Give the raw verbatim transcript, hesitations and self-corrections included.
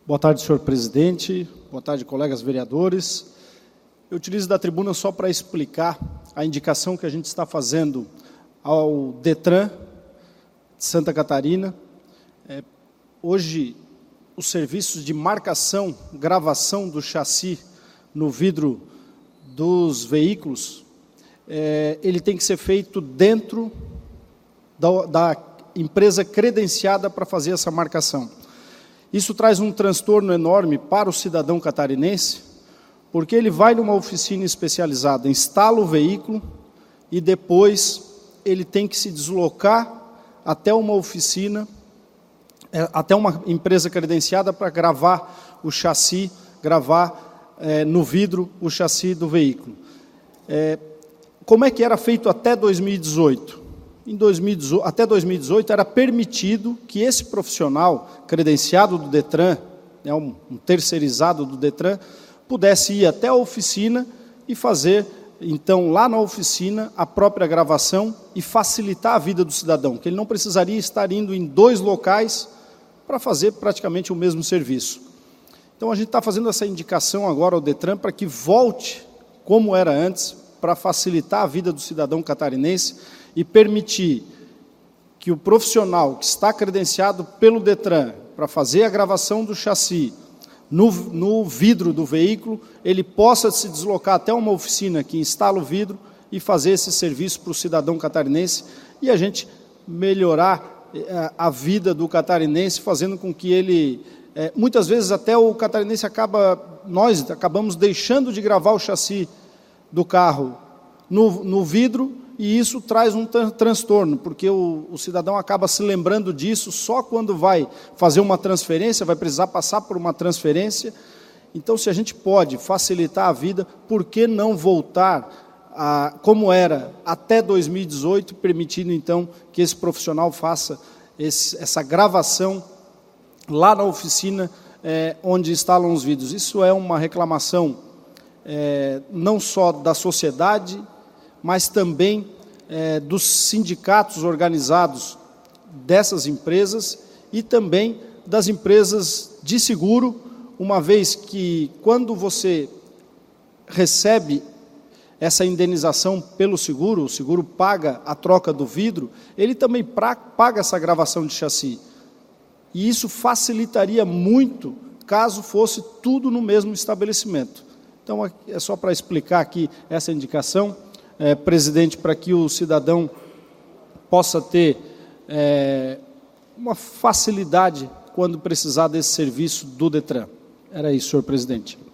Boa tarde, senhor presidente. Boa tarde, colegas vereadores. Eu utilizo da tribuna só para explicar a indicação que a gente está fazendo ao DETRAN de Santa Catarina. É, hoje, os serviços de marcação, gravação do chassi no vidro dos veículos, é, ele tem que ser feito dentro da, da empresa credenciada para fazer essa marcação. Isso traz um transtorno enorme para o cidadão catarinense, porque ele vai numa oficina especializada, instala o veículo e depois ele tem que se deslocar até uma oficina, até uma empresa credenciada para gravar o chassi, gravar é, no vidro o chassi do veículo. É, como é que era feito até dois mil e dezoito? Em dois mil e dezoito, até dois mil e dezoito era permitido que esse profissional credenciado do DETRAN, né, um, um terceirizado do DETRAN, pudesse ir até a oficina e fazer, então, lá na oficina, a própria gravação e facilitar a vida do cidadão, que ele não precisaria estar indo em dois locais para fazer praticamente o mesmo serviço. Então, a gente está fazendo essa indicação agora ao DETRAN para que volte como era antes, para facilitar a vida do cidadão catarinense e permitir que o profissional que está credenciado pelo DETRAN para fazer a gravação do chassi no, no vidro do veículo, ele possa se deslocar até uma oficina que instala o vidro e fazer esse serviço para o cidadão catarinense e a gente melhorar a vida do catarinense, fazendo com que ele, é, muitas vezes até o catarinense acaba, nós acabamos deixando de gravar o chassi do carro no, no vidro, e isso traz um transtorno, porque o, o cidadão acaba se lembrando disso só quando vai fazer uma transferência, vai precisar passar por uma transferência. Então, se a gente pode facilitar a vida, por que não voltar a, como era até dois mil e dezoito, permitindo, então, que esse profissional faça esse, essa gravação lá na oficina é, onde instalam os vidros. Isso é uma reclamação é, não só da sociedade, mas também é, dos sindicatos organizados dessas empresas e também das empresas de seguro, uma vez que, quando você recebe essa indenização pelo seguro, o seguro paga a troca do vidro, ele também pra, paga essa gravação de chassi. E isso facilitaria muito caso fosse tudo no mesmo estabelecimento. Então, é só para explicar aqui essa indicação. É, presidente, para que o cidadão possa ter é, uma facilidade quando precisar desse serviço do DETRAN. Era isso, senhor presidente.